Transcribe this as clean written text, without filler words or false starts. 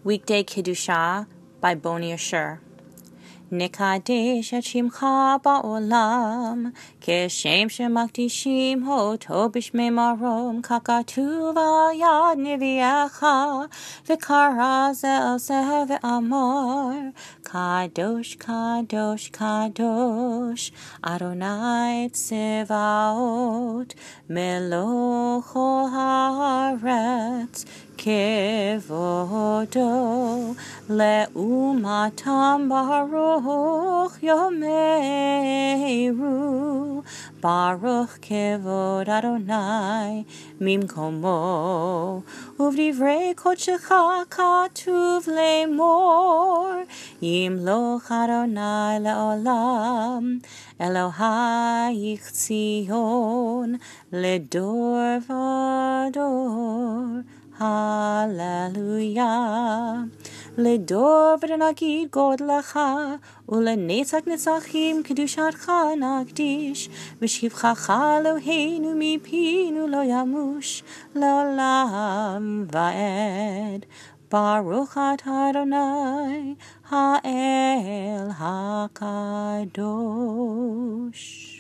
Weekday Kiddusha by Boni Ashur. Nikadesh et Shimcha ba'olam, Keshem shemakdishim hoto b'shmei marom, Kakatuv al yad nevi'echa, V'kara ze'el zeh ve'amar, Kadosh, Kadosh, Kadosh, Adonai Tsevaot, Meloch kol haaretz, Kevodo le'umatam baruch yomeru, Baruch kevod Adonai mimkomo, uvdivrei kodshecha katuv lemor, yimloch Adonai le'olam, Elohai Tzion ledor vador. Hallelujah. Ledor v'nagid god lecha, ulenetzach netzachim kedushatcha nagdish, v'shivchacha Eloheinu mipinu lo yamush, le'olam va'ed. Baruch atah Adonai ha'el hakadosh.